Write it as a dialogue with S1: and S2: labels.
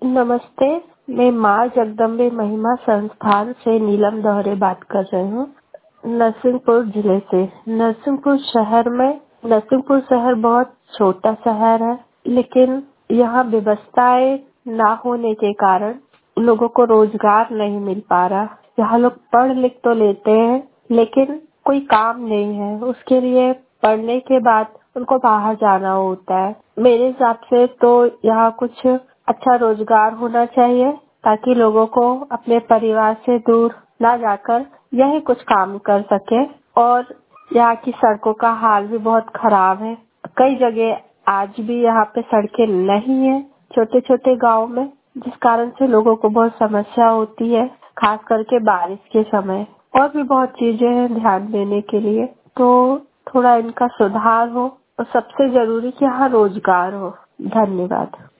S1: नमस्ते, मैं माँ जगदम्बे महिमा संस्थान से नीलम दोहरे बात कर रही हूँ, नरसिंहपुर जिले से। नरसिंहपुर शहर बहुत छोटा शहर है, लेकिन यहाँ व्यवस्थाएं ना होने के कारण लोगों को रोजगार नहीं मिल पा रहा। यहाँ लोग पढ़ लिख तो लेते हैं, लेकिन कोई काम नहीं है। उसके लिए पढ़ने के बाद उनको बाहर जाना होता है। मेरे हिसाब से तो यहाँ कुछ अच्छा रोजगार होना चाहिए, ताकि लोगों को अपने परिवार से दूर ना जाकर यही कुछ काम कर सके। और यहाँ की सड़कों का हाल भी बहुत खराब है। कई जगह आज भी यहाँ पे सड़कें नहीं है, छोटे छोटे गांव में, जिस कारण से लोगों को बहुत समस्या होती है, खास करके बारिश के समय। और भी बहुत चीजें हैं ध्यान देने के लिए, तो थोड़ा इनका सुधार हो और सबसे जरूरी कि यहाँ रोजगार हो। धन्यवाद।